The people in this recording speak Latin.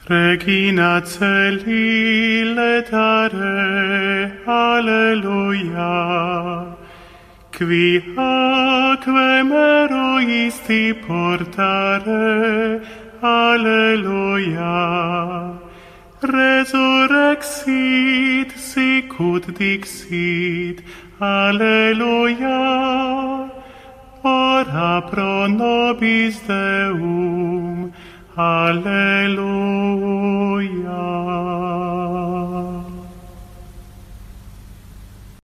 Regina Celi letare, alleluia. Qui aquae meruisti portare, alleluia. Resurrexit sicut dixit, alleluia. Ora pro nobis Deum, alleluia.